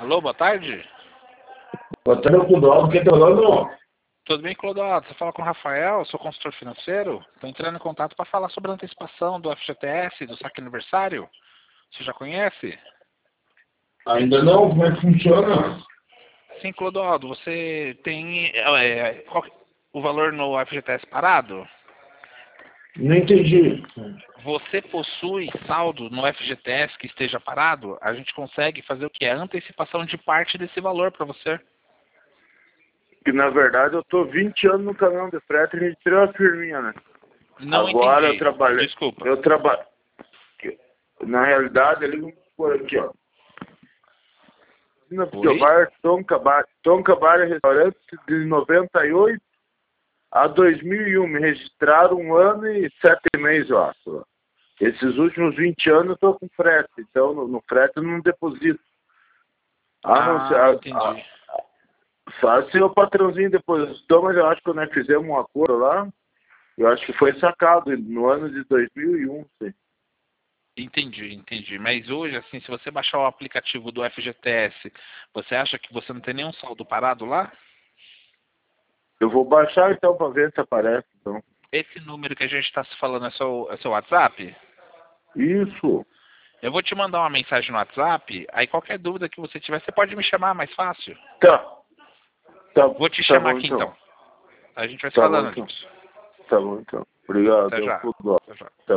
Alô, boa tarde. Boa tarde, Clodoaldo. Quem tá falando? Tudo bem, Clodoaldo? Você fala com o Rafael, sou consultor financeiro. Estou entrando em contato para falar sobre a antecipação do FGTS, do saque aniversário. Você já conhece? Ainda não? Como é que funciona? Sim, Clodoaldo. Você tem o valor no FGTS parado? Não entendi. Você possui saldo no FGTS que esteja parado? A gente consegue fazer o que? A antecipação de parte desse valor para você. Que na verdade eu tô 20 anos no caminhão de frete e a gente tirou a firminha, né? Não Agora entendi. eu trabalhei. Desculpa. Eu trabalho. Na realidade, ali vamos por aqui, ó. Na Oi? Bar Tonka Bar Restaurante de 98 a 2001. Me registraram 1 ano e 7 meses, eu acho. Esses últimos 20 anos eu tô com frete. Então no frete eu não deposito. Entendi. Só se o patrãozinho depositou, mas eu acho que nós fizemos um acordo lá. Eu acho que foi sacado no ano de 2001. Sim. Entendi. Mas hoje, assim, se você baixar o aplicativo do FGTS, você acha que você não tem nenhum saldo parado lá? Eu vou baixar então para ver se aparece. Então. Esse número que a gente está se falando é seu WhatsApp? Isso. Eu vou te mandar uma mensagem no WhatsApp, aí qualquer dúvida que você tiver, você pode me chamar mais fácil. Tá. Vou te Tá chamar bom aqui então. então. A gente vai se Tá bom falando então. nisso. Tá bom então. Obrigado. Até já. Eu Até já. Tá